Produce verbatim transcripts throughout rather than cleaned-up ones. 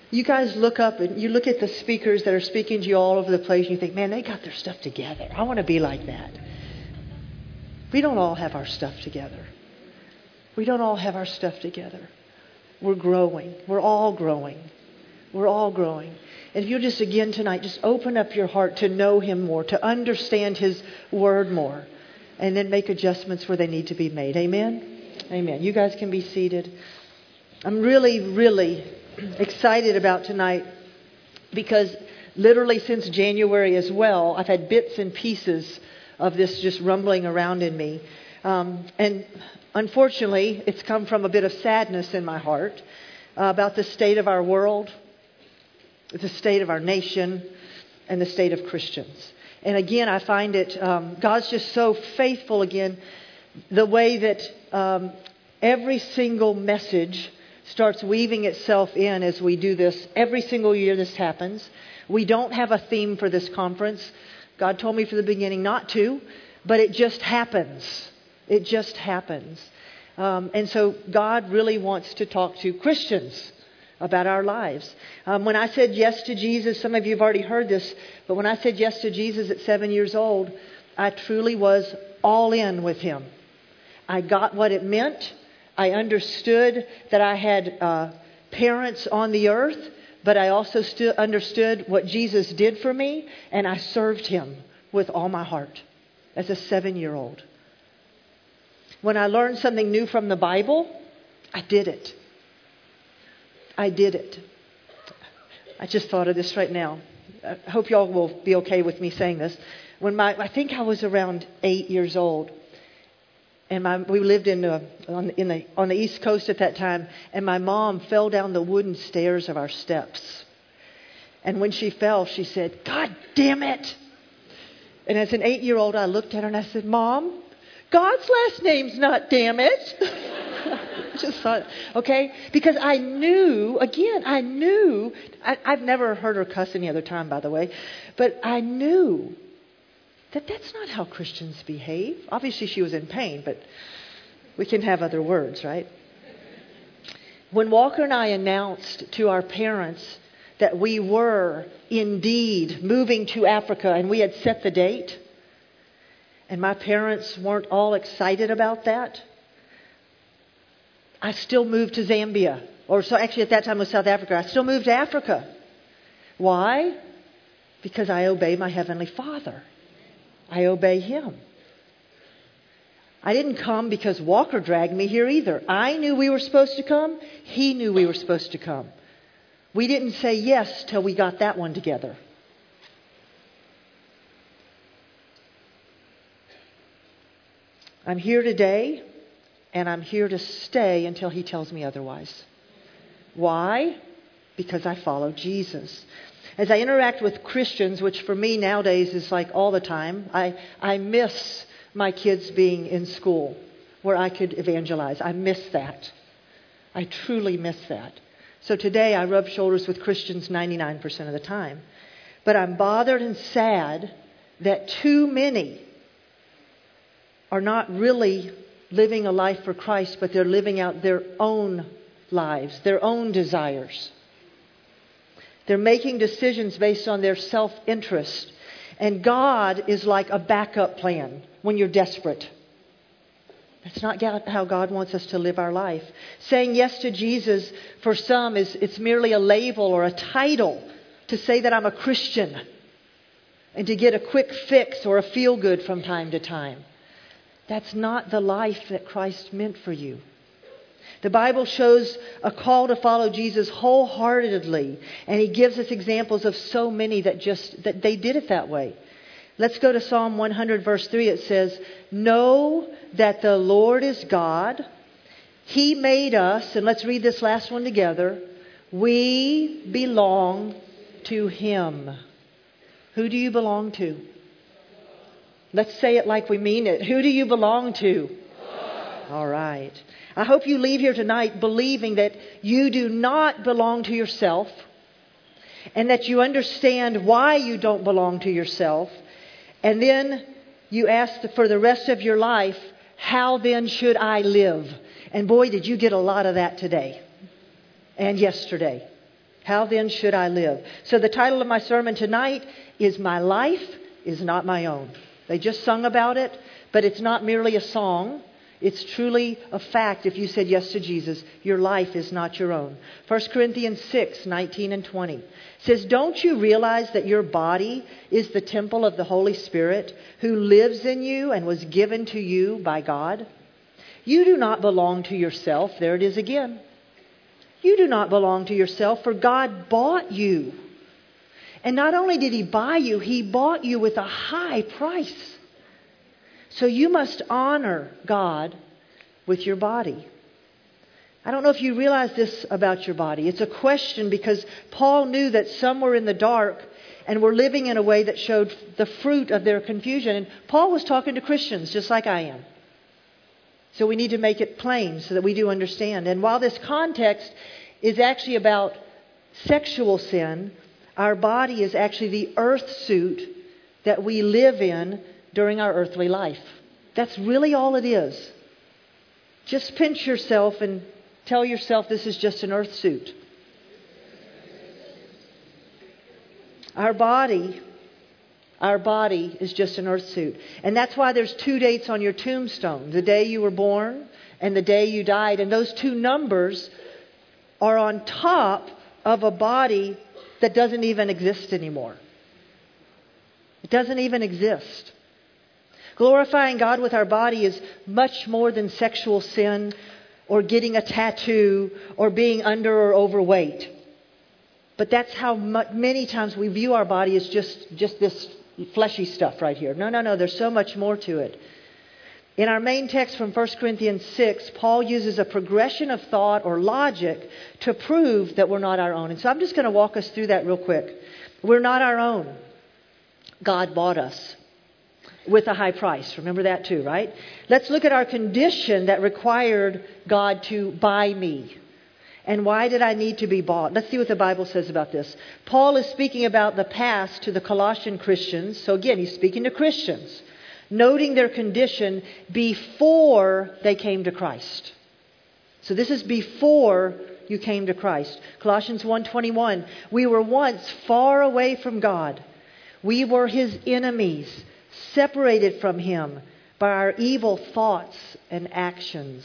You guys look up and you look at the speakers that are speaking to you all over the place and you think, man, they got their stuff together. I want to be like that. We don't all have our stuff together. We don't all have our stuff together. We're growing. We're all growing. We're all growing. And if you'll just again tonight, just open up your heart to know Him more, to understand His Word more, and then make adjustments where they need to be made. Amen? Amen. You guys can be seated. I'm really, really excited about tonight because literally since January as well, I've had bits and pieces of this just rumbling around in me. Um, and unfortunately, it's come from a bit of sadness in my heart uh, about the state of our world, the state of our nation, and the state of Christians. And again, I find it, um, God's just so faithful again, the way that um, every single message starts weaving itself in as we do this. Every single year this happens. We don't have a theme for this conference. God told me from the beginning not to, but it just happens. It just happens. Um, and so God really wants to talk to Christians about our lives. Um, when I said yes to Jesus, some of you have already heard this, but when I said yes to Jesus at seven years old, I truly was all in with Him. I got what it meant. I understood that I had uh, parents on the earth, but I also stu- understood what Jesus did for me, and I served Him with all my heart as a seven-year-old. When I learned something new from the Bible, I did it. I did it. I just thought of this right now. I hope y'all will be okay with me saying this. When my, I think I was around eight years old. And my, we lived in, the, on, in the, on the East Coast at that time. And my mom fell down the wooden stairs of our steps. And when she fell, she said, "God damn it." And as an eight-year-old, I looked at her and I said, "Mom, God's last name's not damn it." I just thought, okay? Because I knew, again, I knew. I, I've never heard her cuss any other time, by the way. But I knew that that's not how Christians behave. Obviously, she was in pain, but we can have other words, right? When Walker and I announced to our parents that we were indeed moving to Africa and we had set the date, and my parents weren't all excited about that, I still moved to Zambia. Or so actually at that time it was South Africa. I still moved to Africa. Why? Because I obey my Heavenly Father. I obey Him. I didn't come because Walker dragged me here either. I knew we were supposed to come. He knew we were supposed to come. We didn't say yes till we got that one together. I'm here today, and I'm here to stay until He tells me otherwise. Why? Because I follow Jesus. As I interact with Christians, which for me nowadays is like all the time, I, I miss my kids being in school where I could evangelize. I miss that. I truly miss that. So today I rub shoulders with Christians ninety-nine percent of the time. But I'm bothered and sad that too many are not really living a life for Christ, but they're living out their own lives, their own desires. They're making decisions based on their self-interest. And God is like a backup plan when you're desperate. That's not how God wants us to live our life. Saying yes to Jesus for some is it's merely a label or a title to say that I'm a Christian and to get a quick fix or a feel-good from time to time. That's not the life that Christ meant for you. The Bible shows a call to follow Jesus wholeheartedly, and He gives us examples of so many that just that they did it that way. Let's go to Psalm one hundred verse three. It says, "Know that the Lord is God. He made us," and let's read this last one together. "We belong to Him." Who do you belong to? Let's say it like we mean it. Who do you belong to? All right. I hope you leave here tonight believing that you do not belong to yourself and that you understand why you don't belong to yourself. And then you ask for the rest of your life, how then should I live? And boy, did you get a lot of that today and yesterday. How then should I live? So the title of my sermon tonight is My Life is Not My Own. They just sung about it, but it's not merely a song. It's truly a fact. If you said yes to Jesus, your life is not your own. First Corinthians six, nineteen and twenty says, don't you realize that your body is the temple of the Holy Spirit who lives in you and was given to you by God? You do not belong to yourself. There it is again. You do not belong to yourself, for God bought you. And not only did He buy you, He bought you with a high price. So you must honor God with your body. I don't know if you realize this about your body. It's a question because Paul knew that some were in the dark and were living in a way that showed the fruit of their confusion. And Paul was talking to Christians just like I am. So we need to make it plain so that we do understand. And while this context is actually about sexual sin, our body is actually the earth suit that we live in during our earthly life. That's really all it is. Just pinch yourself and tell yourself this is just an earth suit. Our body, our body is just an earth suit. And that's why there's two dates on your tombstone. The day you were born and the day you died. And those two numbers are on top of a body that doesn't even exist anymore. It doesn't even exist. Glorifying God with our body is much more than sexual sin or getting a tattoo or being under or overweight. But that's how much, many times we view our body as just, just this fleshy stuff right here. No, no, no. There's so much more to it. In our main text from First Corinthians six, Paul uses a progression of thought or logic to prove that we're not our own. And so I'm just going to walk us through that real quick. We're not our own. God bought us with a high price. Remember that too, right? Let's look at our condition that required God to buy me. And why did I need to be bought? Let's see what the Bible says about this. Paul is speaking about the past to the Colossian Christians. So again, he's speaking to Christians, noting their condition before they came to Christ. So this is before you came to Christ. Colossians one twenty-one, we were once far away from God. We were His enemies, separated from Him by our evil thoughts and actions.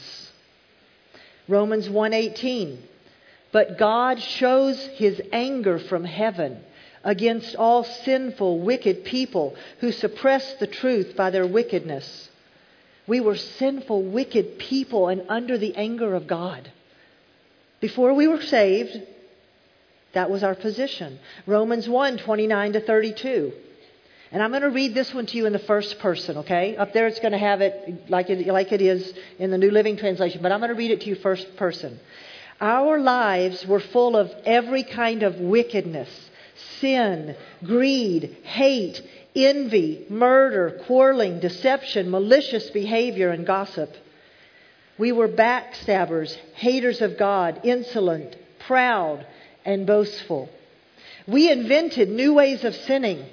Romans one eighteen, but God shows His anger from heaven against all sinful, wicked people who suppress the truth by their wickedness. We were sinful, wicked people and under the anger of God. Before we were saved, that was our position. Romans one twenty-nine to thirty-two. And I'm going to read this one to you in the first person, okay? Up there it's going to have it like it, like it is in the New Living Translation. But I'm going to read it to you first person. Our lives were full of every kind of wickedness, sin, greed, hate, envy, murder, quarreling, deception, malicious behavior, and gossip. We were backstabbers, haters of God, insolent, proud, and boastful. We invented new ways of sinning.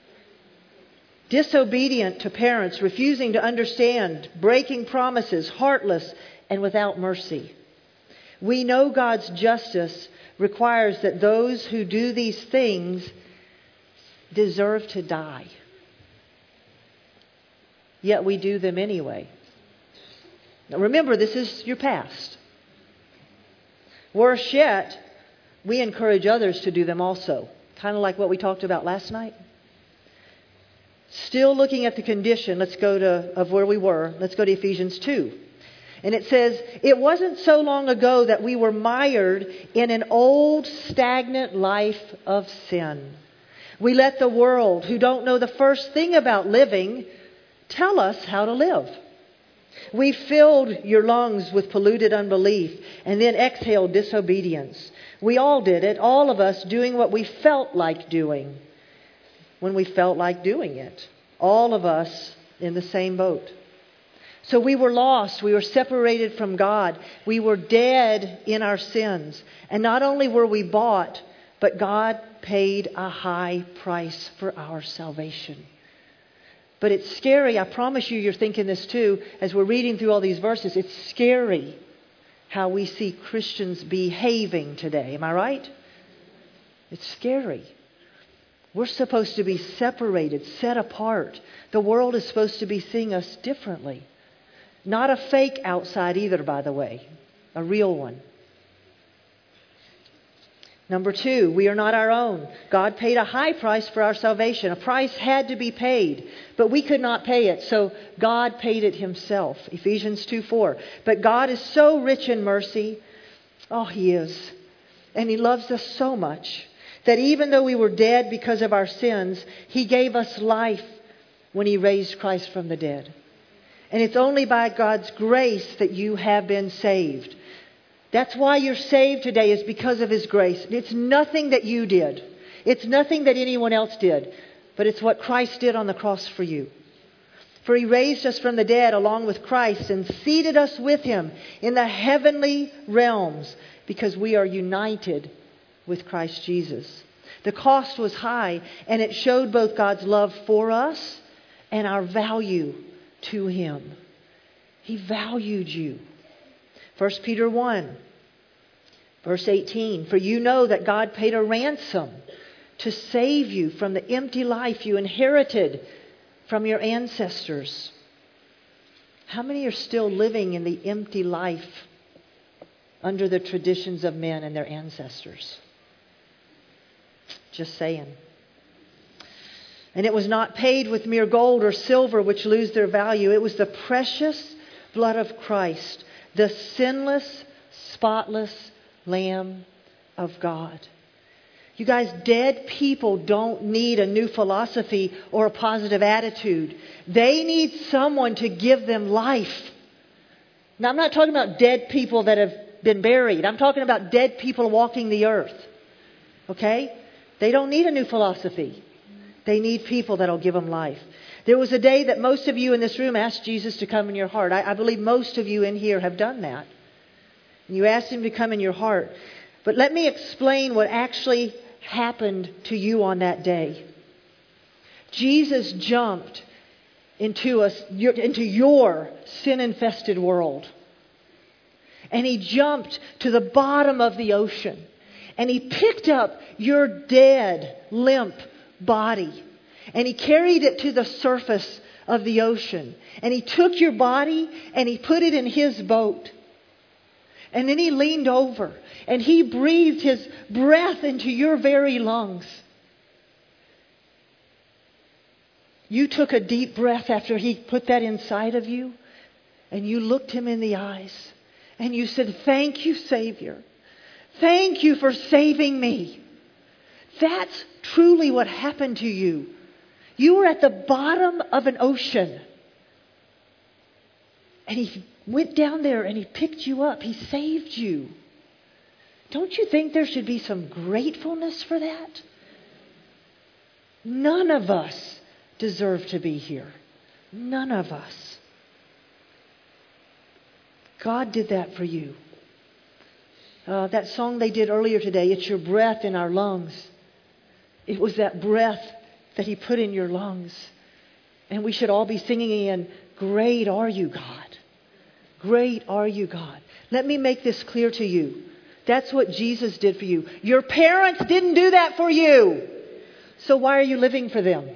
Disobedient to parents, refusing to understand, breaking promises, heartless, and without mercy. We know God's justice requires that those who do these things deserve to die. Yet we do them anyway. Now remember, this is your past. Worse yet, we encourage others to do them also. Kind of like what we talked about last night. Still looking at the condition, let's go to of where we were. Let's go to Ephesians two. And it says, it wasn't so long ago that we were mired in an old, stagnant life of sin. We let the world, who don't know the first thing about living, tell us how to live. We filled your lungs with polluted unbelief and then exhaled disobedience. We all did it, all of us doing what we felt like doing when we felt like doing it. All of us in the same boat. So we were lost. We were separated from God. We were dead in our sins. And not only were we bought, but God paid a high price for our salvation. But it's scary. I promise you, you're thinking this too. As we're reading through all these verses, it's scary how we see Christians behaving today. Am I right? It's scary. We're supposed to be separated, set apart. The world is supposed to be seeing us differently. Not a fake outside either, by the way. A real one. Number two, we are not our own. God paid a high price for our salvation. A price had to be paid, but we could not pay it, so God paid it Himself. Ephesians two four. But God is so rich in mercy. Oh, He is. And He loves us so much that even though we were dead because of our sins, He gave us life when He raised Christ from the dead. And it's only by God's grace that you have been saved. That's why you're saved today, is because of His grace. It's nothing that you did. It's nothing that anyone else did. But it's what Christ did on the cross for you. For He raised us from the dead along with Christ and seated us with Him in the heavenly realms because we are united with Christ Jesus. The cost was high, and it showed both God's love for us and our value to Him. He valued you. First Peter one, verse eighteen. For you know that God paid a ransom to save you from the empty life you inherited from your ancestors. How many are still living in the empty life under the traditions of men and their ancestors? Just saying. And it was not paid with mere gold or silver, which lose their value. It was the precious blood of Christ, the sinless, spotless Lamb of God. You guys, dead people don't need a new philosophy or a positive attitude. They need someone to give them life. Now, I'm not talking about dead people that have been buried. I'm talking about dead people walking the earth. Okay? They don't need a new philosophy. They need people that will give them life. There was a day that most of you in this room asked Jesus to come in your heart. I, I believe most of you in here have done that. You asked Him to come in your heart. But let me explain what actually happened to you on that day. Jesus jumped into us, your, into your sin-infested world. And He jumped to the bottom of the ocean. And He picked up your dead, limp body. And He carried it to the surface of the ocean. And He took your body and He put it in His boat. And then He leaned over and He breathed His breath into your very lungs. You took a deep breath after He put that inside of you. And you looked Him in the eyes. And you said, "Thank you, Savior. Thank you for saving me." That's truly what happened to you. You were at the bottom of an ocean. And He went down there and He picked you up. He saved you. Don't you think there should be some gratefulness for that? None of us deserve to be here. None of us. God did that for you. Uh, that song they did earlier today, "It's Your Breath in Our Lungs." It was that breath that He put in your lungs. And we should all be singing in, "Great are you, God. Great are you, God." Let me make this clear to you. That's what Jesus did for you. Your parents didn't do that for you. So why are you living for them?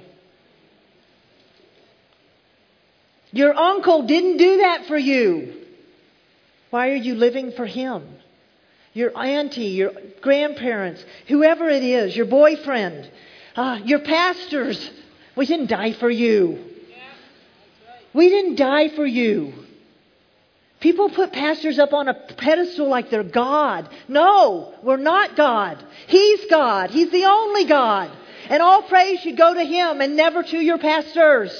Your uncle didn't do that for you. Why are you living for him? Your auntie, your grandparents, whoever it is, your boyfriend, uh, your pastors. We didn't die for you. We didn't die for you. People put pastors up on a pedestal like they're God. No, we're not God. He's God. He's the only God. And all praise should go to Him and never to your pastors.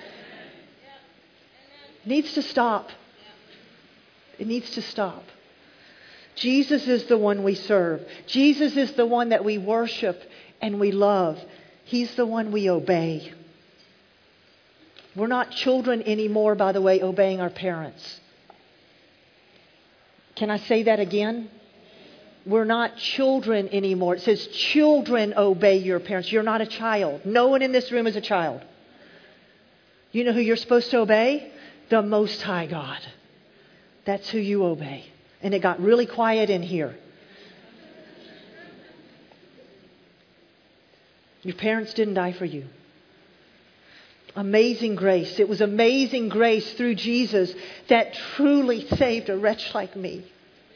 It needs to stop. It needs to stop. Jesus is the one we serve. Jesus is the one that we worship and we love. He's the one we obey. We're not children anymore, by the way, obeying our parents. Can I say that again? We're not children anymore. It says children obey your parents. You're not a child. No one in this room is a child. You know who you're supposed to obey? The Most High God. That's who you obey. And it got really quiet in here. Your parents didn't die for you. Amazing grace. It was amazing grace through Jesus that truly saved a wretch like me.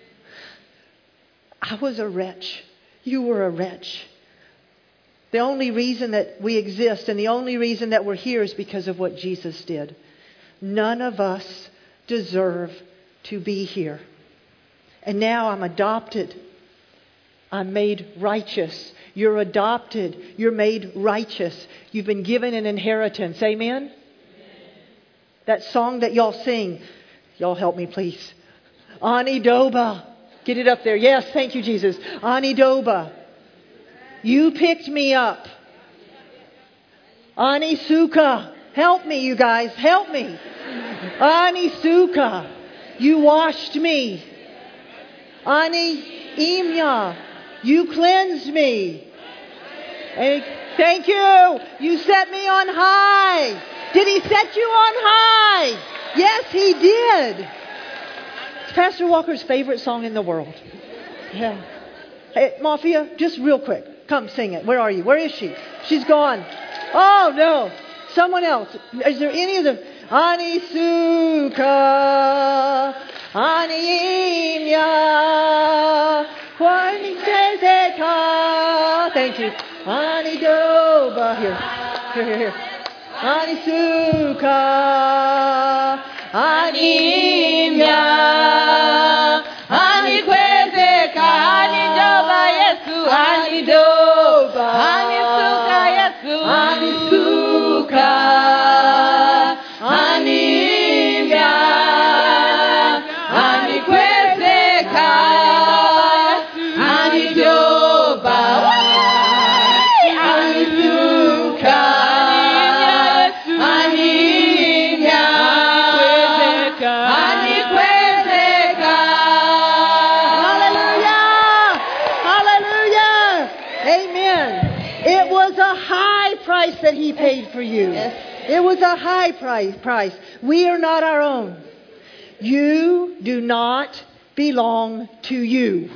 I was a wretch. You were a wretch. The only reason that we exist and the only reason that we're here is because of what Jesus did. None of us deserve to be here. And now I'm adopted. I'm made righteous. You're adopted. You're made righteous. You've been given an inheritance. Amen? Amen. That song that y'all sing. Y'all help me, please. Ani Doba. Get it up there. Yes, thank you, Jesus. Ani Doba. You picked me up. Ani Suka. Help me, you guys. Help me. Ani Suka. You washed me. Ani Imya. You cleansed me. And thank you. You set me on high. Did He set you on high? Yes, He did. It's Pastor Walker's favorite song in the world. Yeah. Hey, Mafia, just real quick. Come sing it. Where are you? Where is she? She's gone. Oh, no. Someone else. Is there any of them? Ani Suka. Ani Imya. Thank you. Ani Doba. Here. Here, here, here. Ani Suka. Ani Imya. Ani Kwezeka. Ani Doba Yesu. Ani Doba. Ani Suka Yesu. Ani Suka. Ani Imya. Ani Kwezeka. Ani Doba. Ani Suka. Ani Imya. Ani Kwezeka. Hallelujah. Hallelujah. Amen. It was a high price that He paid for you. Yes. It was a high price. price. We are not our own. You do not belong to you.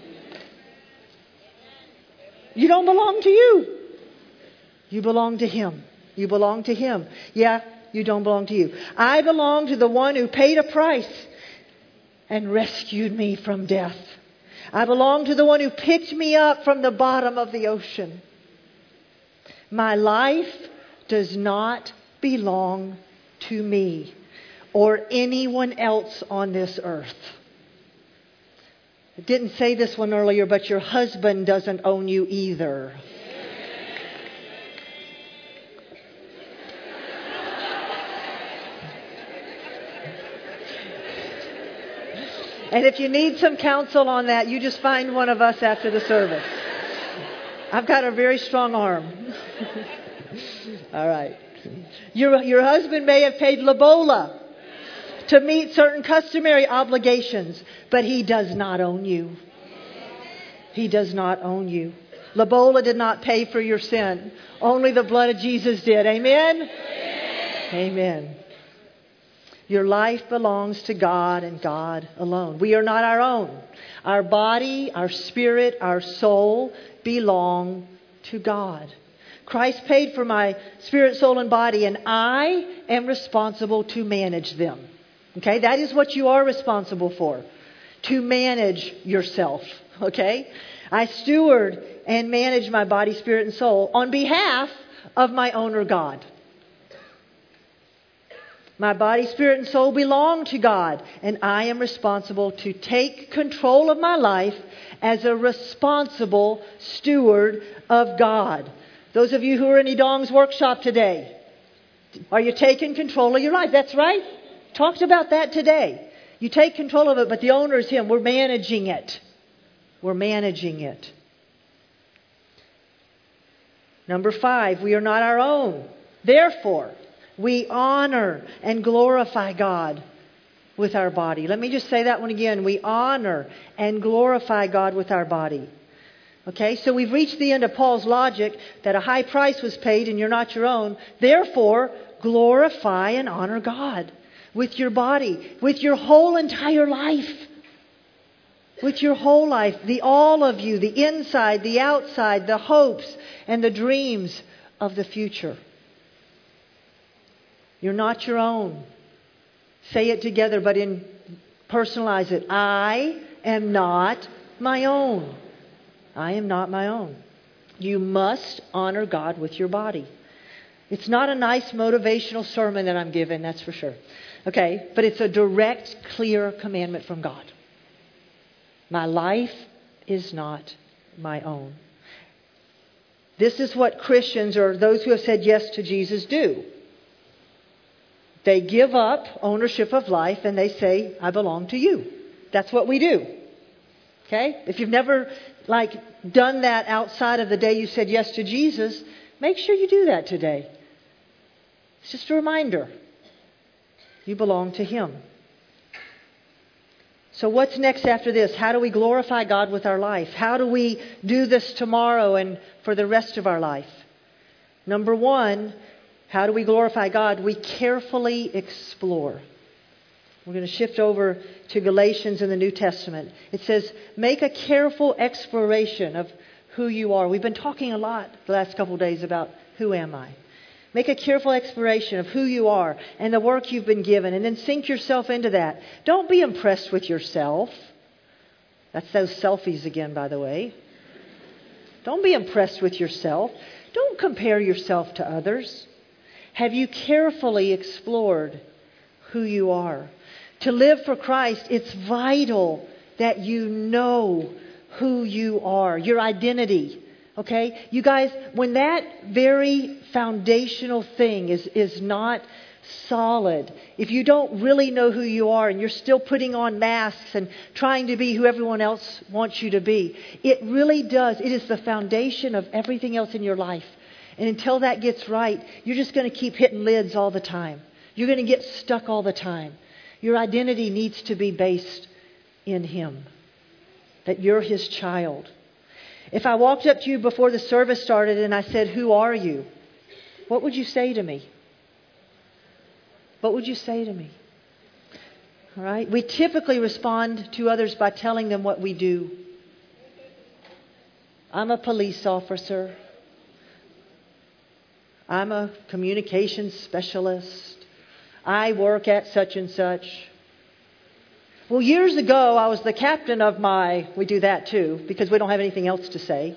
You don't belong to you. You belong to Him. You belong to Him. Yeah, you don't belong to you. I belong to the one who paid a price and rescued me from death. I belong to the one who picked me up from the bottom of the ocean. My life does not belong to me or anyone else on this earth. I didn't say this one earlier, but your husband doesn't own you either. And if you need some counsel on that, you just find one of us after the service. I've got a very strong arm. All right. Your, your husband may have paid lobola to meet certain customary obligations, but he does not own you. He does not own you. Lobola did not pay for your sin. Only the blood of Jesus did. Amen? Amen. Amen. Your life belongs to God and God alone. We are not our own. Our body, our spirit, our soul belong to God. Christ paid for my spirit, soul, and body, and I am responsible to manage them. Okay, that is what you are responsible for. To manage yourself. Okay? I steward and manage my body, spirit, and soul on behalf of my owner, God. My body, spirit, and soul belong to God, and I am responsible to take control of my life as a responsible steward of God. Those of you who are in Idong's workshop today, are you taking control of your life? That's right. Talked about that today. You take control of it, but the owner is Him. We're managing it. We're managing it. Number five, we are not our own. Therefore, we honor and glorify God with our body. Let me just say that one again. We honor and glorify God with our body. Okay, so we've reached the end of Paul's logic that a high price was paid and you're not your own. Therefore, glorify and honor God with your body, with your whole entire life. with your whole life, the all of you, the inside, the outside, the hopes and the dreams of the future. You're not your own. Say it together, but in personalize it. I am not my own. I am not my own. You must honor God with your body. It's not a nice motivational sermon that I'm giving, that's for sure. Okay, but it's a direct, clear commandment from God. My life is not my own. This is what Christians or those who have said yes to Jesus do. They give up ownership of life and they say, I belong to you. That's what we do. Okay? If you've never like done that outside of the day you said yes to Jesus, make sure you do that today. It's just a reminder. You belong to Him. So what's next after this? How do we glorify God with our life? How do we do this tomorrow and for the rest of our life? Number one, how do we glorify God? We carefully explore. We're going to shift over to Galatians in the New Testament. It says, make a careful exploration of who you are. We've been talking a lot the last couple of days about who am I. Make a careful exploration of who you are and the work you've been given, and then sink yourself into that. Don't be impressed with yourself. That's those selfies again, by the way. Don't be impressed with yourself. Don't compare yourself to others. Have you carefully explored who you are? To live for Christ, it's vital that you know who you are, your identity. Okay? You guys, when that very foundational thing is, is not solid, if you don't really know who you are and you're still putting on masks and trying to be who everyone else wants you to be, it really does. It is the foundation of everything else in your life. And until that gets right, you're just going to keep hitting lids all the time. You're going to get stuck all the time. Your identity needs to be based in Him. That you're His child. If I walked up to you before the service started and I said, who are you? What would you say to me? What would you say to me? All right? We typically respond to others by telling them what we do. I'm a police officer. I'm a communications specialist. I work at such and such. Well, years ago, I was the captain of my... We do that too, because we don't have anything else to say.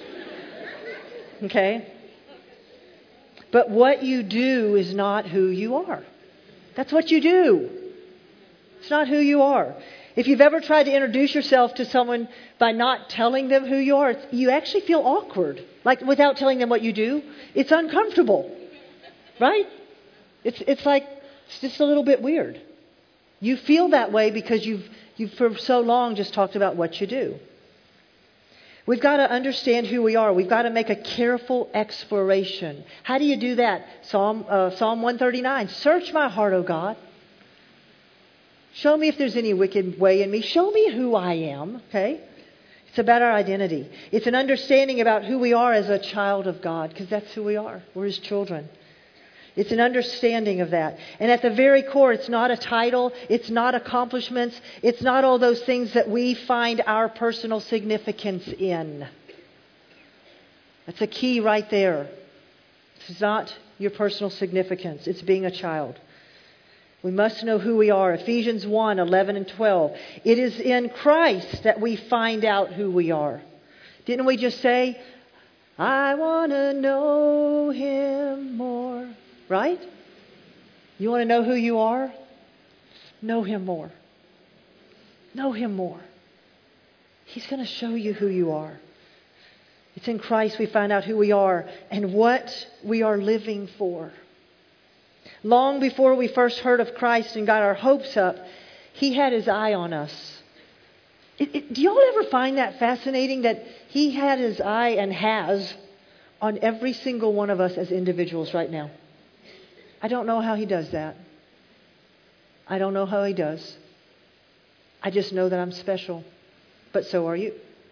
Okay? But what you do is not who you are. That's what you do. It's not who you are. If you've ever tried to introduce yourself to someone by not telling them who you are, it's, you actually feel awkward. Like without telling them what you do, it's uncomfortable. Right? It's it's like, it's just a little bit weird. You feel that way because you've, you've for so long just talked about what you do. We've got to understand who we are. We've got to make a careful exploration. How do you do that? Psalm uh, Psalm one thirty-nine. Search my heart, O God. Show me if there's any wicked way in me. Show me who I am. Okay? It's about our identity. It's an understanding about who we are as a child of God, because that's who we are. We're His children. It's an understanding of that. And at the very core, it's not a title. It's not accomplishments. It's not all those things that we find our personal significance in. That's a key right there. It's not your personal significance. It's being a child. We must know who we are. Ephesians one, eleven and twelve. It is in Christ that we find out who we are. Didn't we just say, I want to know Him more? Right? You want to know who you are? Know Him more. Know Him more. He's going to show you who you are. It's in Christ we find out who we are and what we are living for. Long before we first heard of Christ and got our hopes up, He had His eye on us. It, it, do y'all ever find that fascinating that He had His eye and has on every single one of us as individuals right now? I don't know how He does that. I don't know how He does. I just know that I'm special. But so are you.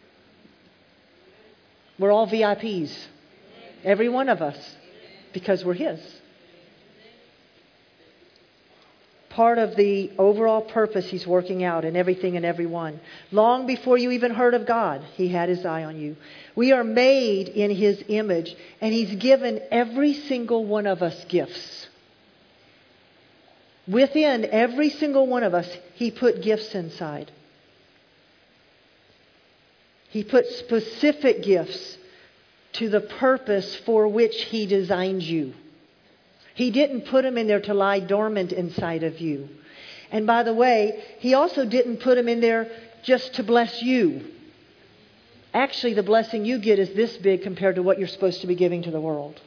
We're all V I Ps. Every one of us. Because we're His. part of the overall purpose He's working out in everything and everyone. Long before you even heard of God, He had His eye on you. We are made in His image, and He's given every single one of us gifts. Within every single one of us, He put gifts inside. He put specific gifts to the purpose for which He designed you. He didn't put them in there to lie dormant inside of you. And by the way, He also didn't put them in there just to bless you. Actually, the blessing you get is this big compared to what you're supposed to be giving to the world.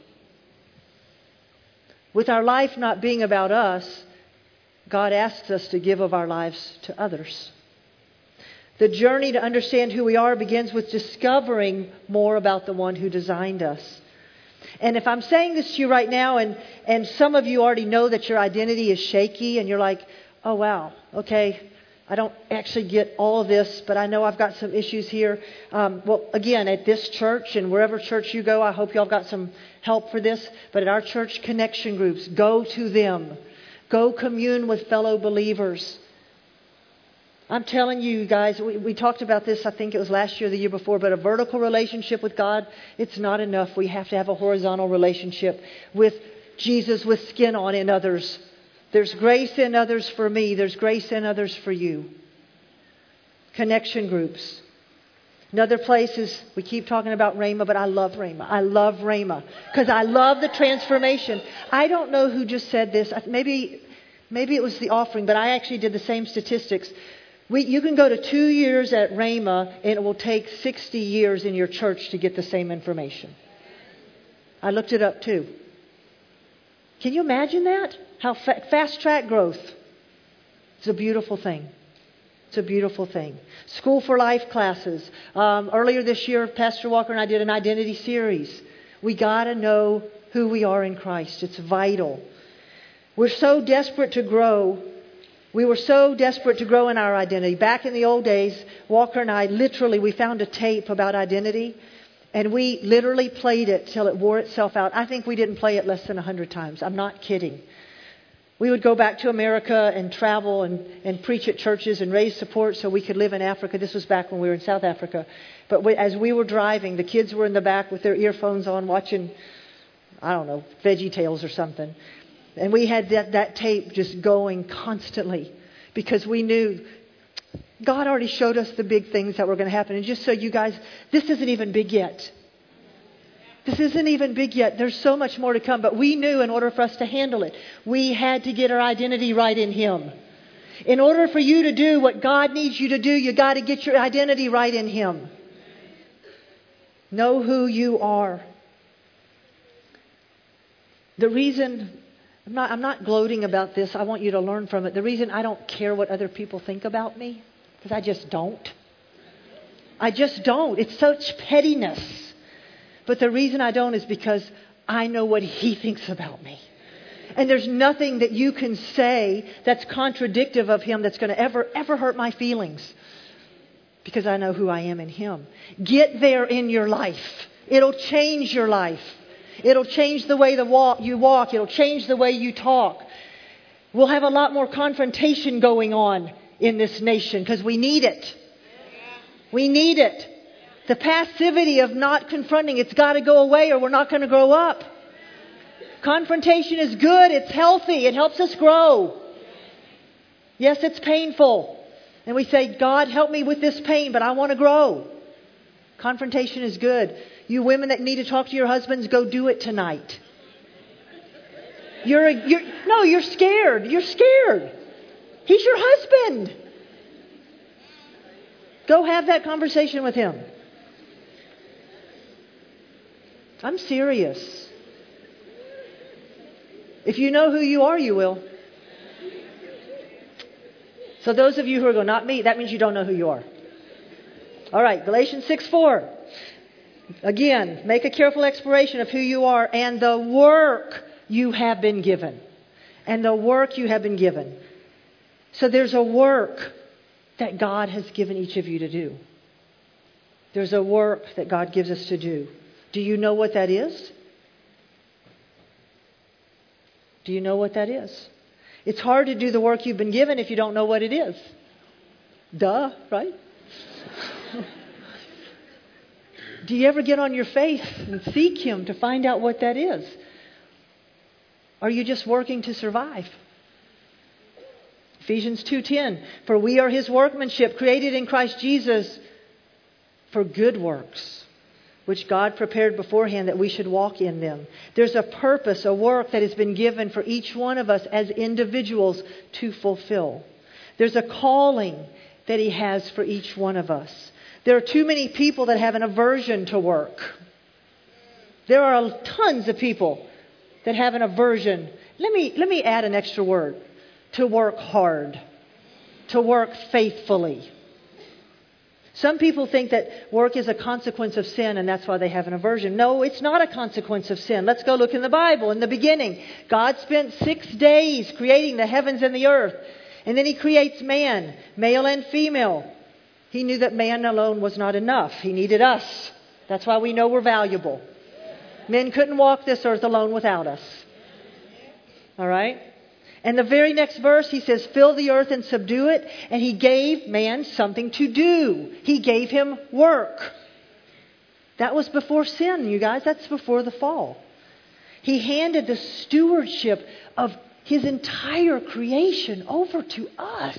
With our life not being about us, God asks us to give of our lives to others. The journey to understand who we are begins with discovering more about the one who designed us. And if I'm saying this to you right now, and, and some of you already know that your identity is shaky, and you're like, oh wow, okay, I don't actually get all of this, but I know I've got some issues here. Um, well, again, at this church and wherever church you go, I hope y'all got some help for this. But at our church connection groups, go to them. Go commune with fellow believers. I'm telling you guys, we, we talked about this, I think it was last year or the year before, but a vertical relationship with God, it's not enough. We have to have a horizontal relationship with Jesus with skin on in others. There's grace in others for me. There's grace in others for you. Connection groups. Another place is, we keep talking about Rhema, but I love Rhema. I love Rhema because I love the transformation. I don't know who just said this. Maybe, maybe it was the offering, but I actually did the same statistics. We, you can go to two years at Rhema and it will take sixty years in your church to get the same information. I looked it up too. Can you imagine that? How fa- fast track growth. It's a beautiful thing. It's a beautiful thing. School for Life classes. Um, earlier this year, Pastor Walker and I did an identity series. We got to know who we are in Christ. It's vital. We're so desperate to grow. We were so desperate to grow in our identity. Back in the old days, Walker and I literally, we found a tape about identity. And we literally played it till it wore itself out. I think we didn't play it less than a hundred times. I'm not kidding. We would go back to America and travel and, and preach at churches and raise support so we could live in Africa. This was back when we were in South Africa. But we, as we were driving, the kids were in the back with their earphones on watching, I don't know, Veggie Tales or something. And we had that, that tape just going constantly because we knew God already showed us the big things that were going to happen. And just so you guys, this isn't even big yet. This isn't even big yet. There's so much more to come. But we knew in order for us to handle it, we had to get our identity right in Him. In order for you to do what God needs you to do, you got to get your identity right in Him. Know who you are. The reason, I'm not, I'm not gloating about this. I want you to learn from it. The reason I don't care what other people think about me, because I just don't. I just don't. It's such pettiness. But the reason I don't is because I know what He thinks about me. And there's nothing that you can say that's contradictive of Him that's going to ever, ever hurt my feelings. Because I know who I am in Him. Get there in your life. It'll change your life. It'll change the way the walk, you walk. It'll change the way you talk. We'll have a lot more confrontation going on in this nation because we need it. We need it. The passivity of not confronting, it's got to go away or we're not going to grow up. Confrontation is good. It's healthy. It helps us grow. Yes, it's painful. And we say, God, help me with this pain, but I want to grow. Confrontation is good. You women that need to talk to your husbands, go do it tonight. You're, a, you're no, you're scared. You're scared. He's your husband. Go have that conversation with him. I'm serious. If you know who you are, you will. So those of you who are going, not me, that means you don't know who you are. All right, Galatians six four. Again, make a careful exploration of who you are and the work you have been given. And the work you have been given. So there's a work that God has given each of you to do. There's a work that God gives us to do. Do you know what that is? Do you know what that is? It's hard to do the work you've been given if you don't know what it is. Duh, right? Do you ever get on your face and seek Him to find out what that is? Are you just working to survive? Ephesians two ten, for we are His workmanship, created in Christ Jesus for good works, which God prepared beforehand that we should walk in them. There's a purpose, a work that has been given for each one of us as individuals to fulfill. There's a calling that He has for each one of us. There are too many people that have an aversion to work. There are tons of people that have an aversion. Let me, let me add an extra word. To work hard. To work faithfully. Some people think that work is a consequence of sin and that's why they have an aversion. No, it's not a consequence of sin. Let's go look in the Bible. In the beginning, God spent six days creating the heavens and the earth. And then He creates man, male and female. He knew that man alone was not enough. He needed us. That's why we know we're valuable. Men couldn't walk this earth alone without us. All right? And the very next verse, He says, fill the earth and subdue it. And He gave man something to do. He gave him work. That was before sin, you guys. That's before the fall. He handed the stewardship of His entire creation over to us.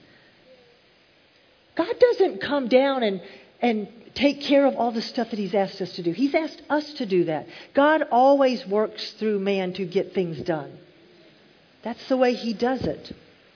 God doesn't come down and, and take care of all the stuff that He's asked us to do. He's asked us to do that. God always works through man to get things done. That's the way He does it.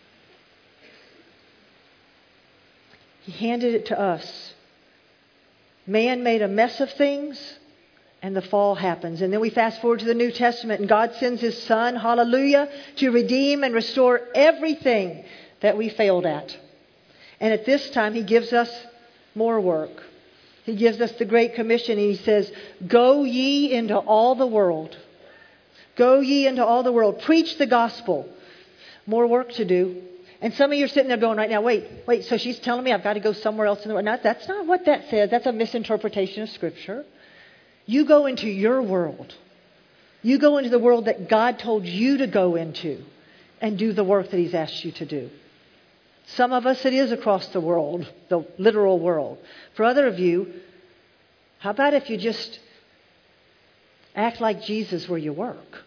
He handed it to us. Man made a mess of things, and the fall happens. And then we fast forward to the New Testament, and God sends His Son, hallelujah, to redeem and restore everything that we failed at. And at this time, He gives us more work. He gives us the Great Commission, and He says, go ye into all the world. Go ye into all the world. Preach the gospel. More work to do. And some of you are sitting there going right now, wait, wait, so she's telling me I've got to go somewhere else in the world. No, that's not what that says. That's a misinterpretation of Scripture. You go into your world. You go into the world that God told you to go into and do the work that He's asked you to do. Some of us, it is across the world, the literal world. For other of you, how about if you just act like Jesus where you work?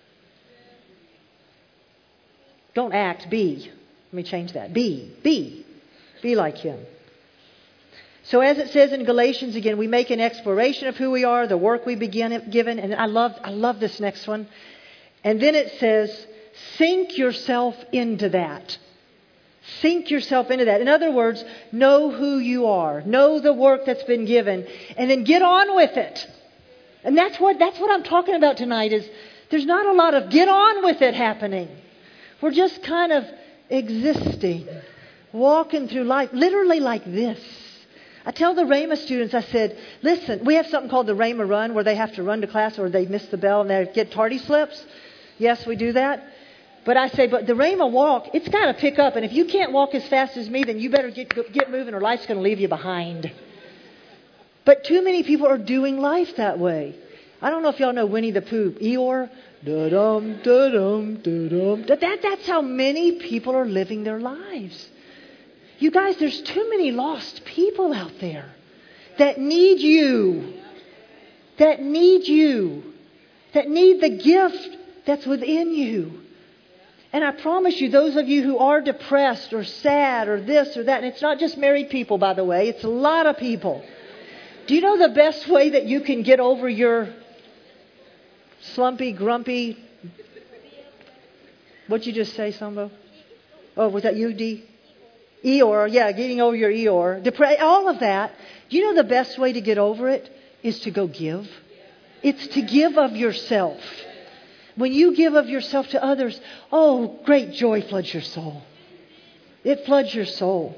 Don't act, be. Let me change that. Be, be. Be like Him. So as it says in Galatians again, we make an exploration of who we are, the work we begin given. And I love, I love this next one. And then it says, sink yourself into that. Sink yourself into that. In other words, know who you are. Know the work that's been given. And then get on with it. And that's what, that's what I'm talking about tonight is there's not a lot of get on with it happening. We're just kind of existing, walking through life, literally like this. I tell the Rhema students, I said, listen, we have something called the Rhema Run where they have to run to class or they miss the bell and they get tardy slips. Yes, we do that. But I say, but the Rhema walk, it's got to pick up. And if you can't walk as fast as me, then you better get, get moving or life's going to leave you behind. But too many people are doing life that way. I don't know if y'all know Winnie the Pooh. Eeyore. Da-dum, da-dum, da-dum. That, that's how many people are living their lives. You guys, there's too many lost people out there that need you. That need you. That need the gift that's within you. And I promise you, those of you who are depressed or sad or this or that, and it's not just married people, by the way, it's a lot of people. Do you know the best way that you can get over your slumpy, grumpy... What'd you just say, Sambo? Oh, was that you, D? Eeyore, yeah, getting over your Eeyore. Depre- all of that. Do you know the best way to get over it is to go give? It's to give of yourself. When you give of yourself to others, oh, great joy floods your soul. It floods your soul.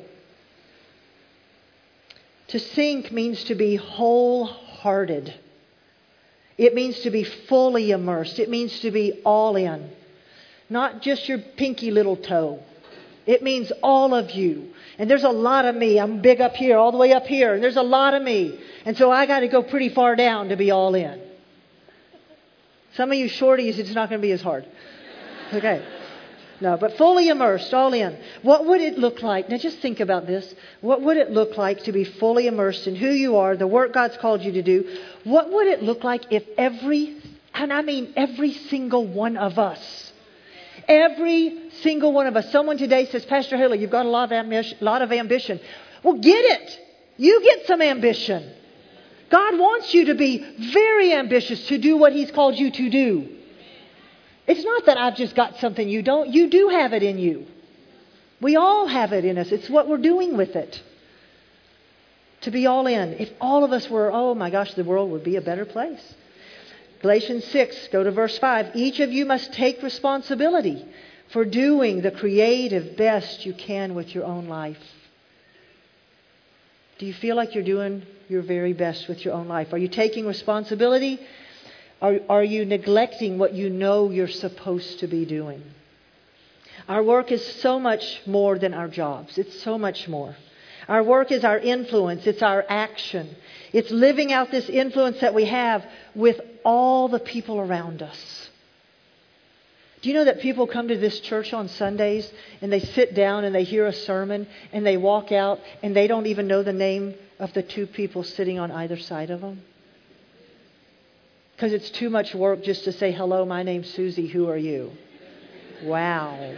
To sink means to be wholehearted. It means to be fully immersed. It means to be all in. Not just your pinky little toe. It means all of you. And there's a lot of me. I'm big up here, all the way up here. And there's a lot of me. And so I got to go pretty far down to be all in. Some of you shorties, it's not going to be as hard. Okay. No, but fully immersed, all in. What would it look like? Now just think about this. What would it look like to be fully immersed in who you are, the work God's called you to do? What would it look like if every, and I mean every single one of us, every single one of us, someone today says, Pastor Haley, you've got a lot of ambition, lot of ambition. Well, get it. You get some ambition. God wants you to be very ambitious to do what He's called you to do. It's not that I've just got something you don't. You do have it in you. We all have it in us. It's what we're doing with it. To be all in. If all of us were, oh my gosh, the world would be a better place. Galatians six, go to verse five. Each of you must take responsibility for doing the creative best you can with your own life. Do you feel like you're doing your very best with your own life? Are you taking responsibility? Are, are you neglecting what you know you're supposed to be doing? Our work is so much more than our jobs. It's so much more. Our work is our influence. It's our action. It's living out this influence that we have with all the people around us. Do you know that people come to this church on Sundays and they sit down and they hear a sermon and they walk out and they don't even know the name of the two people sitting on either side of them? Because it's too much work just to say, hello, my name's Susie, who are you? Wow.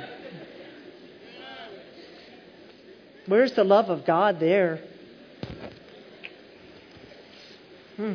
Where's the love of God there? Hmm.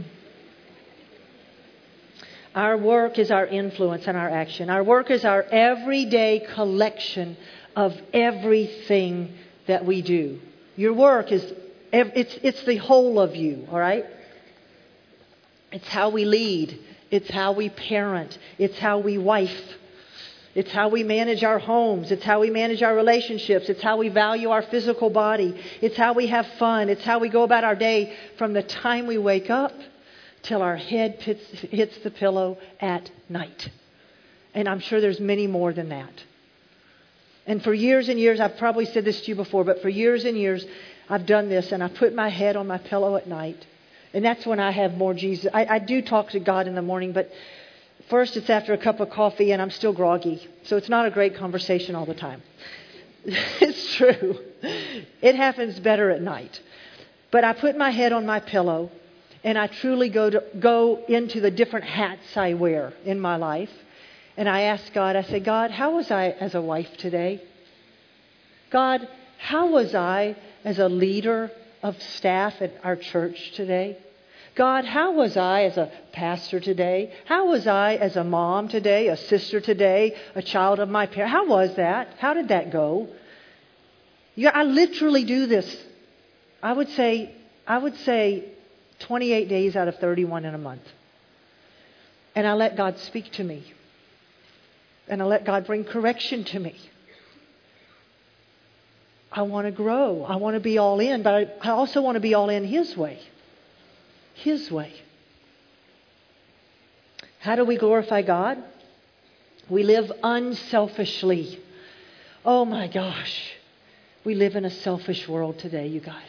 Our work is our influence and our action. Our work is our everyday collection of everything that we do. Your work is, it's, it's the whole of you, all right? It's how we lead. It's how we parent. It's how we wife. It's how we manage our homes. It's how we manage our relationships. It's how we value our physical body. It's how we have fun. It's how we go about our day from the time we wake up till our head hits, hits the pillow at night. And I'm sure there's many more than that. And for years and years, I've probably said this to you before, but for years and years, I've done this and I put my head on my pillow at night. And that's when I have more Jesus. I, I do talk to God in the morning, but first it's after a cup of coffee and I'm still groggy. So it's not a great conversation all the time. It's true. It happens better at night. But I put my head on my pillow and I truly go to, go into the different hats I wear in my life. And I ask God, I say, God, how was I as a wife today? God, how was I as a leader of staff at our church today? God, how was I as a pastor today? How was I as a mom today, a sister today, a child of my parents? How was that? How did that go? Yeah, I literally do this. I would say, I would say twenty-eight days out of thirty-one in a month. And I let God speak to me. And I let God bring correction to me. I want to grow. I want to be all in, but I, I also want to be all in His way. His way. How do we glorify God? We live unselfishly. Oh my gosh. We live in a selfish world today, you guys.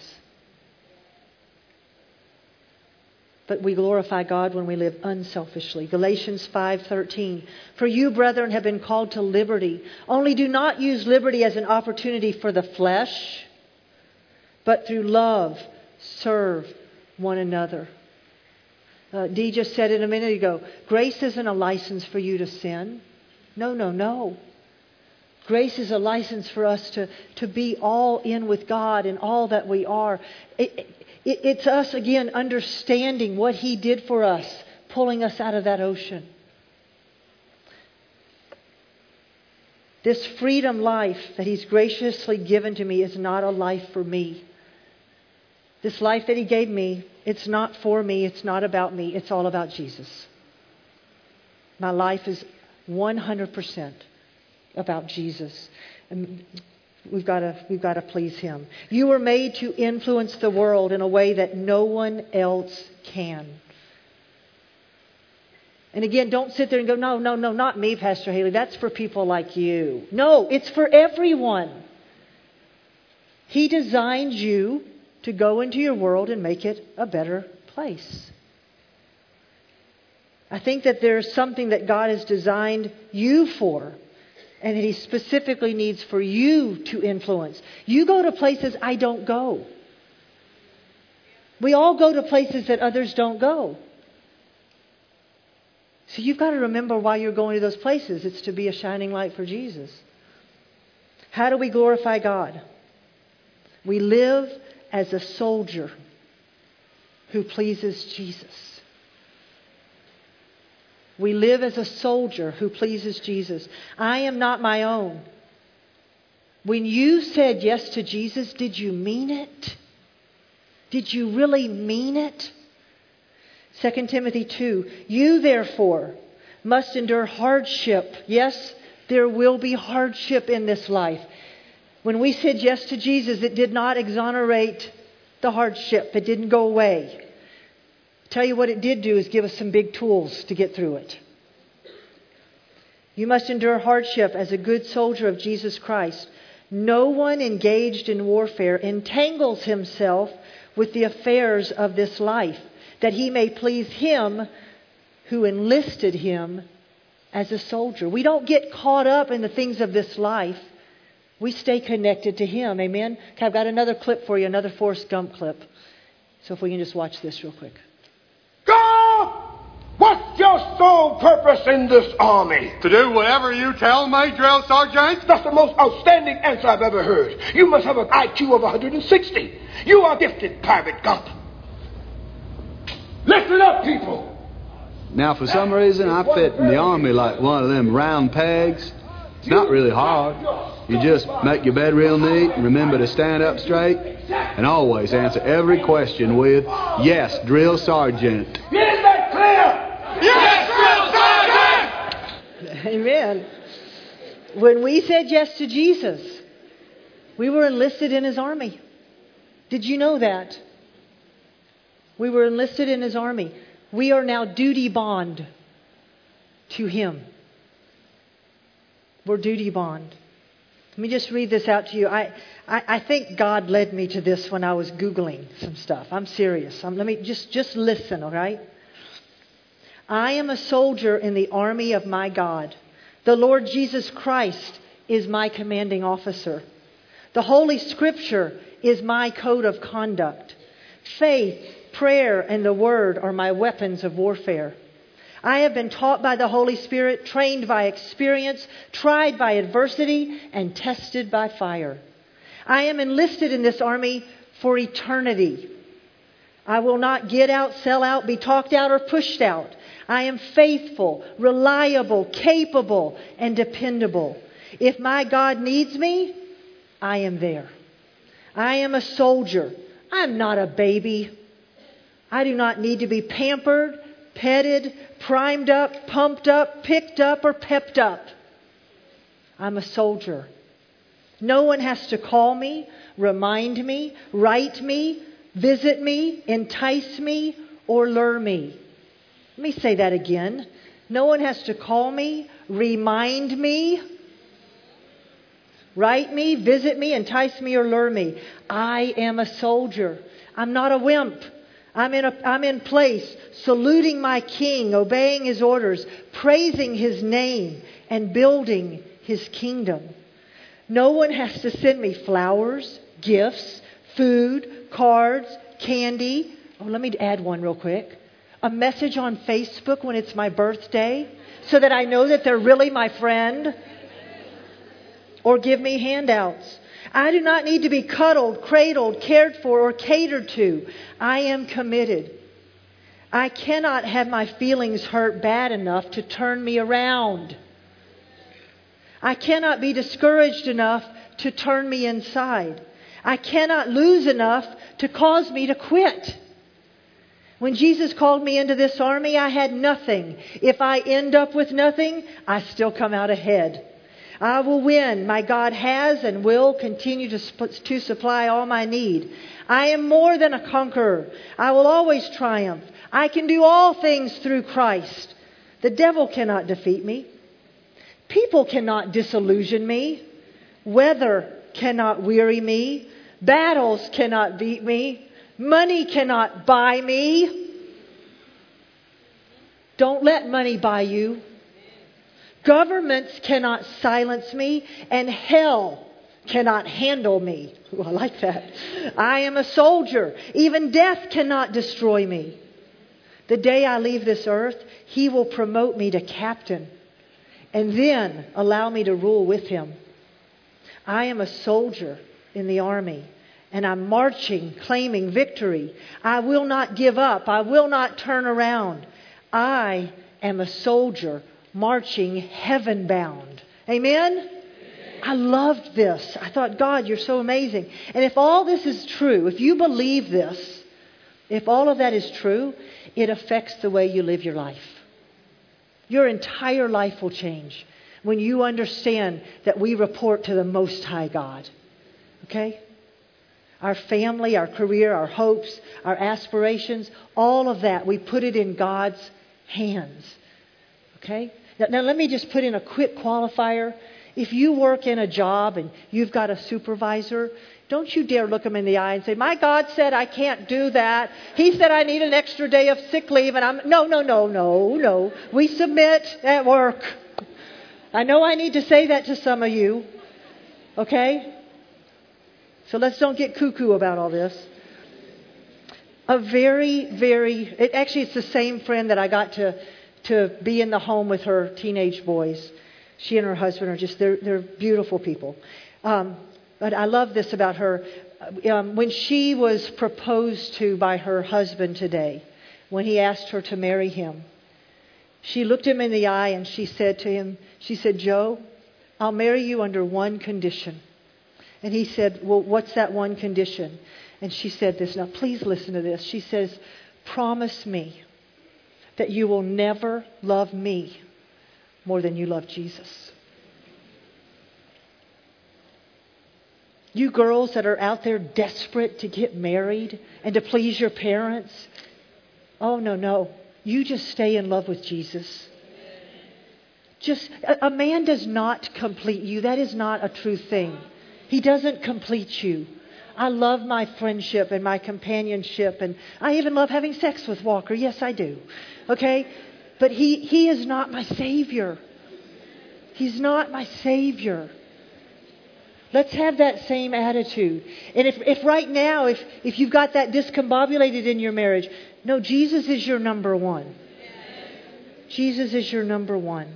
But we glorify God when we live unselfishly. Galatians five thirteen. For you, brethren, have been called to liberty. Only do not use liberty as an opportunity for the flesh, but through love serve one another. Uh, Dee just said it a minute ago. Grace isn't a license for you to sin. No, no, no. Grace is a license for us to, to be all in with God and all that we are. It, it, it's us, again, understanding what He did for us, pulling us out of that ocean. This freedom life that He's graciously given to me is not a life for me. This life that He gave me, it's not for me. It's not about me. It's all about Jesus. My life is one hundred percent about Jesus. And we've got to, we've got to please Him. You were made to influence the world in a way that no one else can. And again, don't sit there and go, no, no, no, not me, Pastor Haley. That's for people like you. No, it's for everyone. He designed you to go into your world and make it a better place. I think that there's something that God has designed you for. and that He specifically needs for you to influence. You go to places I don't go. We all go to places that others don't go. So you've got to remember why you're going to those places. It's to be a shining light for Jesus. How do we glorify God? We live as a soldier who pleases Jesus. We live as a soldier who pleases Jesus. I am not my own. When you said yes to Jesus, did you mean it? Did you really mean it? Second Timothy two, you therefore must endure hardship. Yes, there will be hardship in this life. When we said yes to Jesus, it did not exonerate the hardship. It didn't go away. Tell you what it did do is give us some big tools to get through it. You must endure hardship as a good soldier of Jesus Christ. No one engaged in warfare entangles himself with the affairs of this life, that he may please Him who enlisted him as a soldier. We don't get caught up in the things of this life. We stay connected to Him. Amen? Okay, I've got another clip for you, another Forrest Gump clip. So if we can just watch this real quick. God, what's your sole purpose in this army? To do whatever you tell me, drill sergeant. That's the most outstanding answer I've ever heard. You must have an I Q of one hundred sixty. You are gifted, Private Gump. Listen up, people. Now, for some reason, I fit in the army like one of them round pegs. It's not really hard. You just make your bed real neat and remember to stand up straight and always answer every question with, yes, drill sergeant. Is that clear? Yes, drill sergeant! Amen. When we said yes to Jesus, we were enlisted in His army. Did you know that? We were enlisted in His army. We are now duty bond to Him. We're duty bond. Let me just read this out to you. I, I, I think God led me to this when I was Googling some stuff. I'm serious. I'm, let me just, just listen, all right? I am a soldier in the army of my God. The Lord Jesus Christ is my commanding officer. The Holy Scripture is my code of conduct. Faith, prayer, and the Word are my weapons of warfare. I have been taught by the Holy Spirit, trained by experience, tried by adversity, and tested by fire. I am enlisted in this army for eternity. I will not get out, sell out, be talked out, or pushed out. I am faithful, reliable, capable, and dependable. If my God needs me, I am there. I am a soldier. I'm not a baby. I do not need to be pampered, petted, primed up, pumped up, picked up, or pepped up. I'm a soldier. No one has to call me, remind me, write me, visit me, entice me, or lure me. Let me say that again. No one has to call me, remind me, write me, visit me, entice me, or lure me. I am a soldier. I'm not a wimp. I'm in, a, I'm in place, saluting my King, obeying His orders, praising His name, and building His kingdom. No one has to send me flowers, gifts, food, cards, candy. Oh, let me add one real quick. A message on Facebook when it's my birthday, so that I know that they're really my friend. Or give me handouts. I do not need to be cuddled, cradled, cared for, or catered to. I am committed. I cannot have my feelings hurt bad enough to turn me around. I cannot be discouraged enough to turn me inside. I cannot lose enough to cause me to quit. When Jesus called me into this army, I had nothing. If I end up with nothing, I still come out ahead. I will win. My God has and will continue to, sp- to supply all my need. I am more than a conqueror. I will always triumph. I can do all things through Christ. The devil cannot defeat me. People cannot disillusion me. Weather cannot weary me. Battles cannot beat me. Money cannot buy me. Don't let money buy you. Governments cannot silence me, and hell cannot handle me. Ooh, I like that. I am a soldier. Even death cannot destroy me. The day I leave this earth, He will promote me to captain and then allow me to rule with Him. I am a soldier in the army, and I'm marching, claiming victory. I will not give up. I will not turn around. I am a soldier marching heaven bound. Amen? I loved this. I thought, God, you're so amazing. And if all this is true, if you believe this, if all of that is true, it affects the way you live your life. Your entire life will change when you understand that we report to the Most High God. Okay? Our family, our career, our hopes, our aspirations, all of that, we put it in God's hands. Okay? Now, now let me just put in a quick qualifier. If you work in a job and you've got a supervisor, don't you dare look them in the eye and say, my God said I can't do that. He said I need an extra day of sick leave. And I'm, no, no, no, no, no. We submit at work. I know I need to say that to some of you. Okay? So let's don't get cuckoo about all this. A very, very, it, actually it's the same friend that I got to, to be in the home with her teenage boys. She and her husband are just, they're, they're beautiful people. Um, but I love this about her. Um, when she was proposed to by her husband today, when he asked her to marry him, she looked him in the eye and she said to him, she said, Joe, I'll marry you under one condition. And he said, well, what's that one condition? And she said this. Now, please listen to this. She says, promise me that you will never love me more than you love Jesus. You girls that are out there desperate to get married and to please your parents, oh, no, no. You just stay in love with Jesus. Just a, a man does not complete you. That is not a true thing. He doesn't complete you. I love my friendship and my companionship, and I even love having sex with Walker. Yes, I do. Okay? But he, he is not my Savior. He's not my Savior. Let's have that same attitude. And if, if right now, if, if you've got that discombobulated in your marriage, no, Jesus is your number one. Jesus is your number one.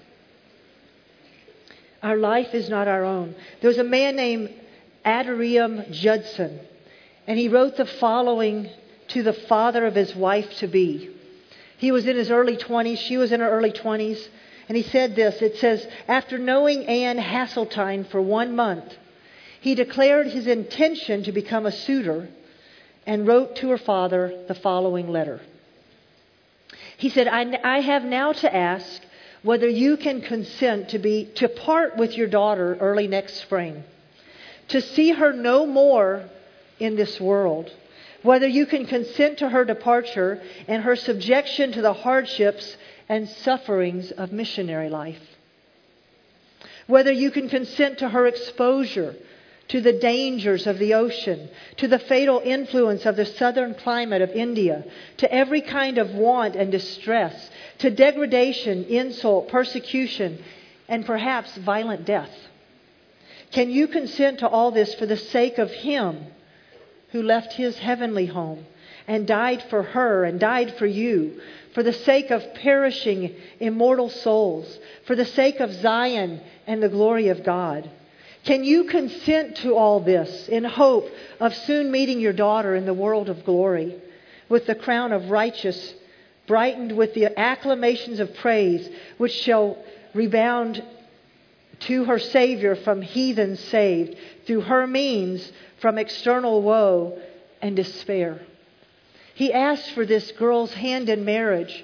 Our life is not our own. There was a man named Adoniram Judson, and he wrote the following to the father of his wife-to-be. He was in his early twenties. She was in her early twenties. And he said this. It says, after knowing Anne Hasseltine for one month, he declared his intention to become a suitor and wrote to her father the following letter. He said, I, I have now to ask whether you can consent to be to part with your daughter early next spring, to see her no more in this world, whether you can consent to her departure and her subjection to the hardships and sufferings of missionary life, whether you can consent to her exposure to the dangers of the ocean, to the fatal influence of the southern climate of India, to every kind of want and distress, to degradation, insult, persecution, and perhaps violent death. Can you consent to all this for the sake of Him who left His heavenly home and died for her and died for you, for the sake of perishing immortal souls, for the sake of Zion and the glory of God? Can you consent to all this in hope of soon meeting your daughter in the world of glory with the crown of righteousness, brightened with the acclamations of praise, which shall rebound to her Savior from heathens saved, through her means from external woe and despair? He asked for this girl's hand in marriage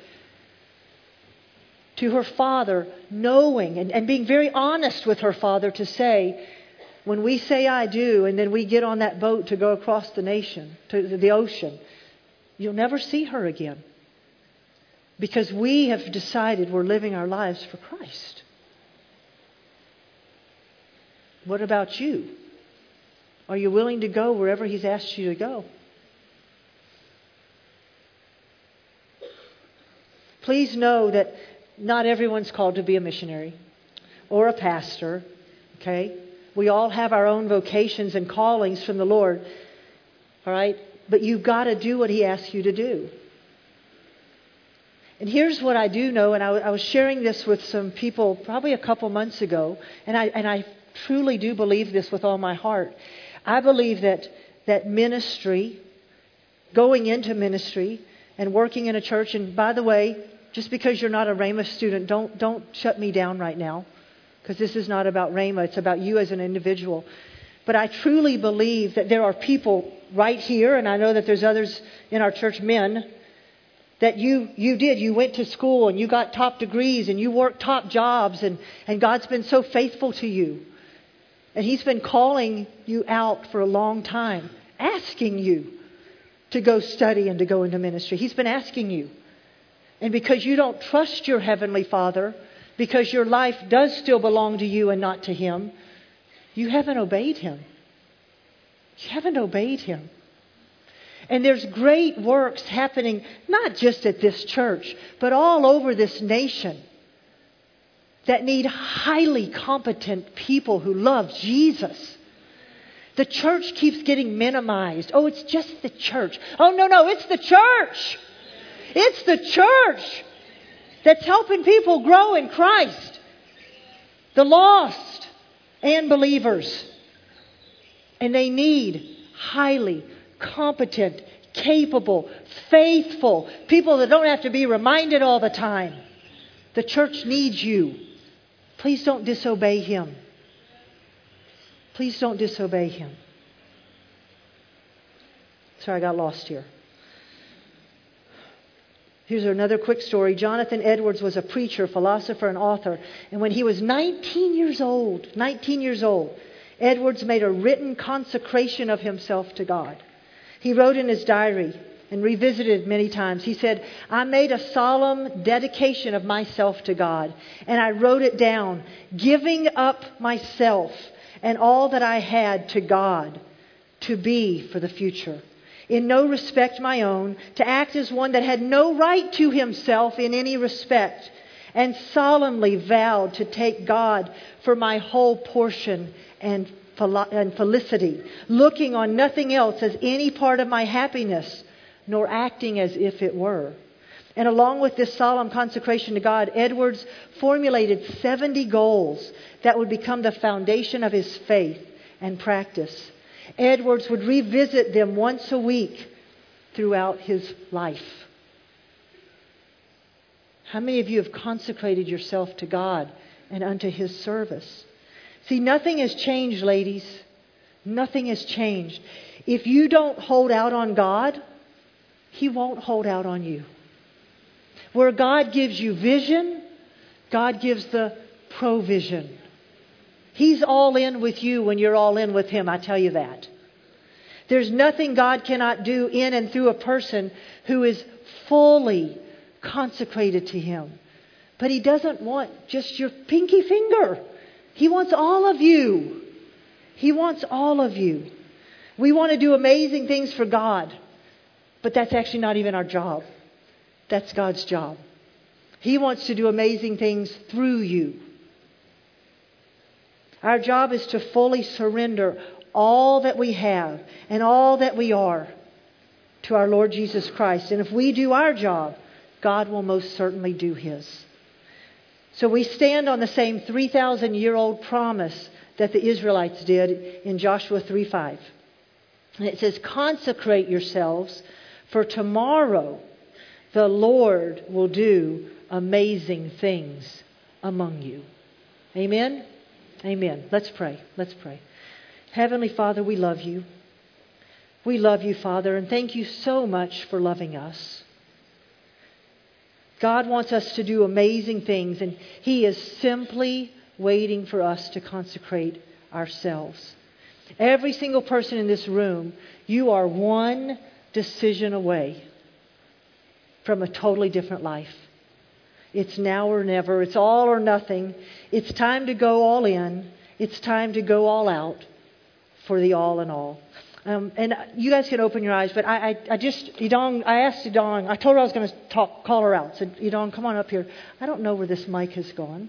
to her father, knowing and, and being very honest with her father to say, when we say I do and then we get on that boat to go across the nation, to the ocean, you'll never see her again. Because we have decided we're living our lives for Christ. What about you? Are you willing to go wherever He's asked you to go? Please know that not everyone's called to be a missionary or a pastor, okay? We all have our own vocations and callings from the Lord, all right? But you've got to do what He asks you to do. And here's what I do know, and I, I was sharing this with some people probably a couple months ago, and I and I truly do believe this with all my heart. I believe that that ministry, going into ministry and working in a church, and by the way, just because you're not a Rhema student, don't don't shut me down right now, because this is not about Rhema, it's about you as an individual. But I truly believe that there are people right here, and I know that there's others in our church, men, that you you did. You went to school and you got top degrees and you worked top jobs, and, and God's been so faithful to you. And He's been calling you out for a long time, asking you to go study and to go into ministry. He's been asking you. And because you don't trust your Heavenly Father, because your life does still belong to you and not to Him, you haven't obeyed Him. You haven't obeyed Him. And there's great works happening, not just at this church, but all over this nation that need highly competent people who love Jesus. The church keeps getting minimized. Oh, it's just the church. Oh, no, no, it's the church. It's the church that's helping people grow in Christ. The lost and believers. And they need highly competent, capable, faithful people that don't have to be reminded all the time. The church needs you. Please don't disobey Him. Please don't disobey Him. Sorry, I got lost here. Here's another quick story. Jonathan Edwards was a preacher, philosopher, and author. And when he was nineteen years old, nineteen years old, Edwards made a written consecration of himself to God. He wrote in his diary and revisited many times. He said, I made a solemn dedication of myself to God, and I wrote it down, giving up myself and all that I had to God to be for the future. In no respect my own, to act as one that had no right to himself in any respect, and solemnly vowed to take God for my whole portion and and felicity, looking on nothing else as any part of my happiness, nor acting as if it were. And along with this solemn consecration to God, Edwards formulated seventy goals that would become the foundation of his faith and practice. Edwards would revisit them once a week throughout his life. How many of you have consecrated yourself to God and unto His service? See, nothing has changed, ladies. Nothing has changed. If you don't hold out on God, He won't hold out on you. Where God gives you vision, God gives the provision. He's all in with you when you're all in with Him, I tell you that. There's nothing God cannot do in and through a person who is fully consecrated to Him. But He doesn't want just your pinky finger. He wants all of you. He wants all of you. We want to do amazing things for God, but that's actually not even our job. That's God's job. He wants to do amazing things through you. Our job is to fully surrender all that we have and all that we are to our Lord Jesus Christ. And if we do our job, God will most certainly do His. So we stand on the same three thousand year old promise that the Israelites did in Joshua three five. And it says, consecrate yourselves, for tomorrow the Lord will do amazing things among you. Amen? Amen. Let's pray. Let's pray. Heavenly Father, we love You. We love You, Father, and thank You so much for loving us. God wants us to do amazing things, and He is simply waiting for us to consecrate ourselves. Every single person in this room, you are one decision away from a totally different life. It's now or never. It's all or nothing. It's time to go all in. It's time to go all out for the all in all. Um, and you guys can open your eyes, but I, I, I just, Idong, I asked Idong, I told her I was going to talk, call her out. I said, Idong, come on up here. I don't know where this mic has gone.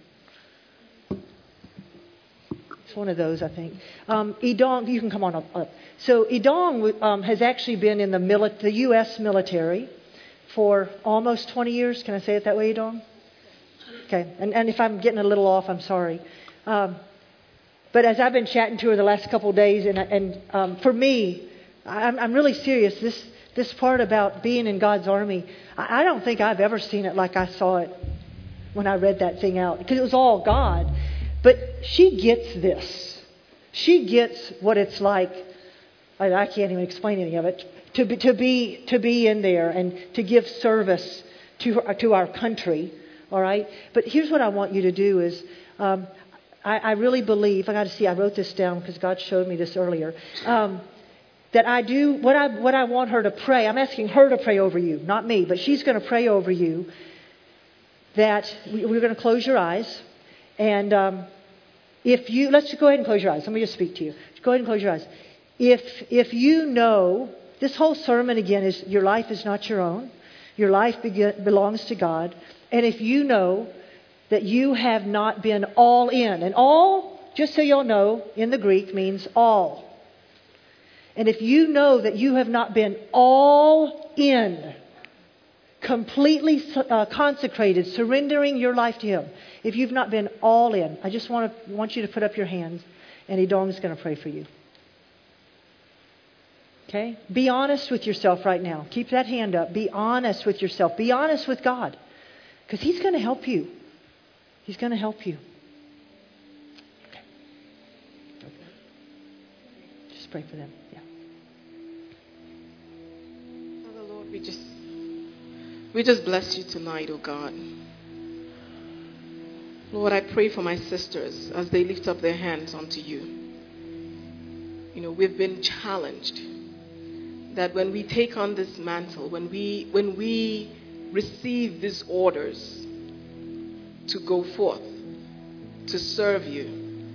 It's one of those, I think. Um, Idong, you can come on up. up. So Idong um, has actually been in the, mili- the U S military for almost twenty years. Can I say it that way, Idong? Okay. And, and if I'm getting a little off, I'm sorry. Um, But as I've been chatting to her the last couple of days, and, and um, for me, I'm, I'm really serious. This this part about being in God's army, I, I don't think I've ever seen it like I saw it when I read that thing out, because it was all God. But she gets this. She gets what it's like. I, I can't even explain any of it. To be to be to be in there and to give service to to our country. All right. But here's what I want you to do is. Um, I, I really believe, I got to see, I wrote this down because God showed me this earlier, um, that I do, what I what I want her to pray, I'm asking her to pray over you, not me, but she's going to pray over you, that we, we're going to close your eyes, and um, if you, let's just go ahead and close your eyes. Let me just speak to you. Go ahead and close your eyes. If if you know, this whole sermon again is, your life is not your own, your life be- belongs to God, and if you know that you have not been all in. And all, just so you'll know, in the Greek means all. And if you know that you have not been all in, completely uh, consecrated, surrendering your life to Him, if you've not been all in, I just want to want you to put up your hands, and Idong is going to pray for you. Okay? Be honest with yourself right now. Keep that hand up. Be honest with yourself. Be honest with God, because He's going to help you. He's going to help you. Okay. Just pray for them. Yeah. Father Lord, we just we just bless you tonight, oh God. Lord, I pray for my sisters as they lift up their hands unto you. You know, we've been challenged that when we take on this mantle, when we when we receive these orders to go forth, to serve you,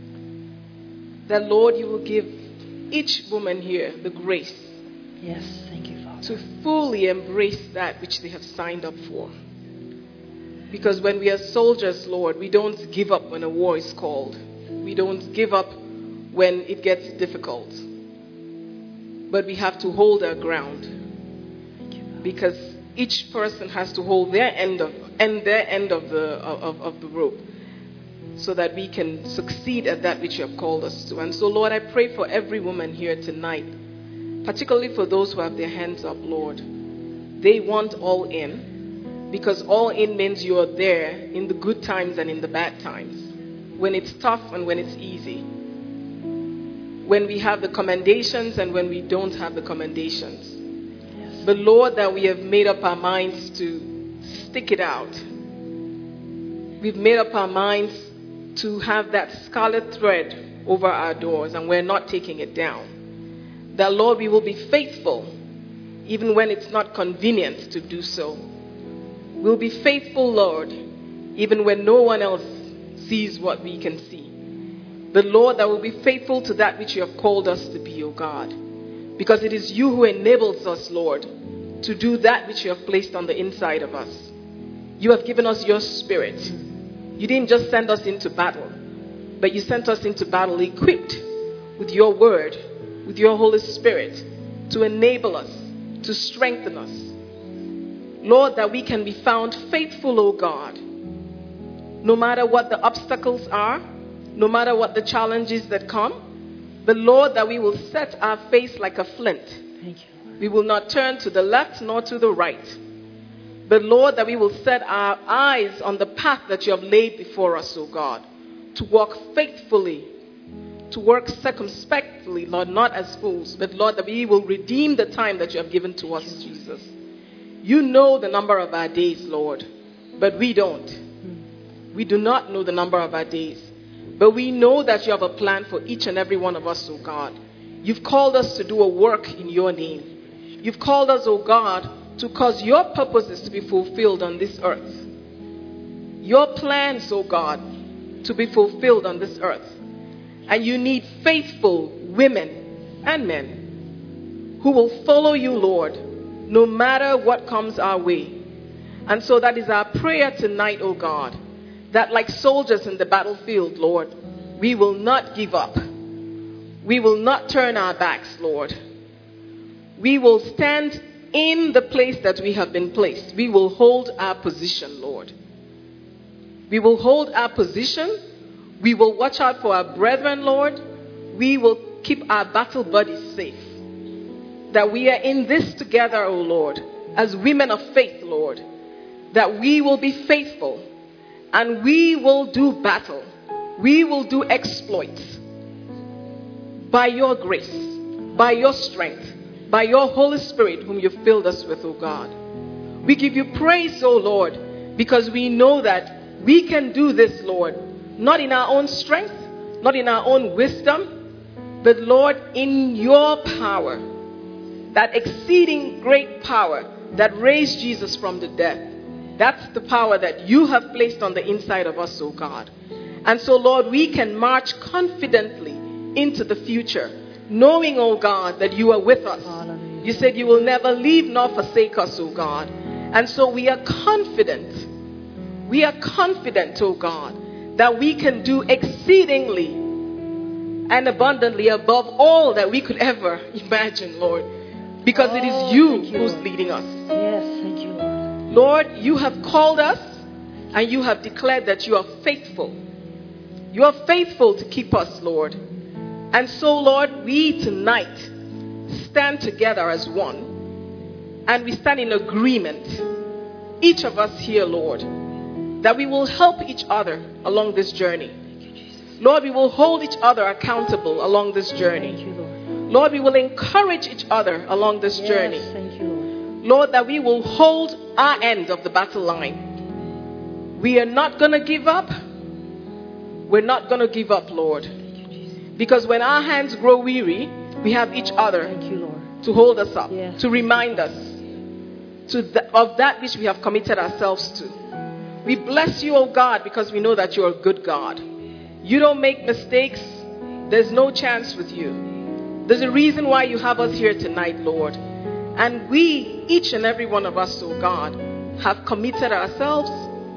that Lord, you will give each woman here the grace, yes, thank you, Father, to fully embrace that which they have signed up for. Because when we are soldiers, Lord, we don't give up when a war is called. We don't give up when it gets difficult. But we have to hold our ground. Thank you, Father. Because each person has to hold their end of and their end of the of, of the rope, so that we can succeed at that which you have called us to. And so, Lord, I pray for every woman here tonight, particularly for those who have their hands up, Lord. They want all in, because all in means you are there in the good times and in the bad times, when it's tough and when it's easy, when we have the commendations and when we don't have the commendations. Yes. But Lord, that we have made up our minds to stick it out. We've made up our minds to have that scarlet thread over our doors, and we're not taking it down. That, Lord, we will be faithful even when it's not convenient to do so. We'll be faithful, Lord, even when no one else sees what we can see. But, Lord, that we'll be faithful to that which you have called us to be, O God. Because it is you who enables us, Lord, to do that which you have placed on the inside of us. You have given us your Spirit. You didn't just send us into battle, but you sent us into battle equipped with your word, with your Holy Spirit, to enable us, to strengthen us. Lord, that we can be found faithful, O God, no matter what the obstacles are, no matter what the challenges that come, but Lord, that we will set our face like a flint. Thank you. We will not turn to the left nor to the right. But Lord, that we will set our eyes on the path that you have laid before us, O God, to walk faithfully, to work circumspectly, Lord, not as fools, but Lord, that we will redeem the time that you have given to us, Jesus. You know the number of our days, Lord, but we don't. We do not know the number of our days, but we know that you have a plan for each and every one of us, O God. You've called us to do a work in your name. You've called us, O God, to cause your purposes to be fulfilled on this earth. Your plans, oh God, to be fulfilled on this earth. And you need faithful women and men who will follow you, Lord, no matter what comes our way. And so that is our prayer tonight, oh God, that like soldiers in the battlefield, Lord, we will not give up. We will not turn our backs, Lord. We will stand in the place that we have been placed. We will hold our position, Lord. We will hold our position. We will watch out for our brethren, Lord. We will keep our battle buddies safe. That we are in this together, O Lord, as women of faith, Lord. That we will be faithful and we will do battle. We will do exploits by your grace, by your strength, by your Holy Spirit whom you filled us with, O God. We give you praise, O Lord, because we know that we can do this, Lord, not in our own strength, not in our own wisdom, but Lord, in your power, that exceeding great power that raised Jesus from the dead. That's the power that you have placed on the inside of us, O God. And so, Lord, we can march confidently into the future, knowing, O God, that you are with us. Hallelujah. You said you will never leave nor forsake us, O God. And so we are confident. We are confident, O God, that we can do exceedingly and abundantly above all that we could ever imagine, Lord. Because oh, it is you, you who's Lord. Leading us. Yes, thank you, Lord. Lord, you have called us and you have declared that you are faithful. You are faithful to keep us, Lord. And so, Lord, we tonight stand together as one. And we stand in agreement, each of us here, Lord, that we will help each other along this journey. Lord, we will hold each other accountable along this journey. Thank you, Lord. Lord, we will encourage each other along this yes, journey. Thank you, Lord. Lord, that we will hold our end of the battle line. We are not going to give up. We're not going to give up, Lord. Because when our hands grow weary, we have each other Thank you, Lord. to hold us up, yes. to remind us to the, of that which we have committed ourselves to. We bless you, oh God, because we know that you're a good God. You don't make mistakes. There's no chance with you. There's a reason why you have us here tonight, Lord. And we, each and every one of us, oh God, have committed ourselves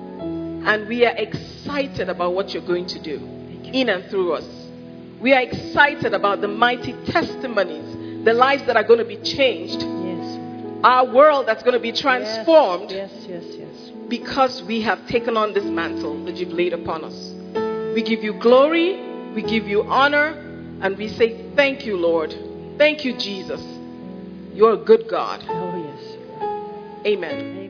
and we are excited about what you're going to do in and through us. We are excited about the mighty testimonies, the lives that are going to be changed. Yes. Our world that's going to be transformed. Yes, yes, yes, yes. Because we have taken on this mantle that you've laid upon us. We give you glory, we give you honor, and we say thank you, Lord. Thank you, Jesus. You're a good God. Oh, yes. Amen.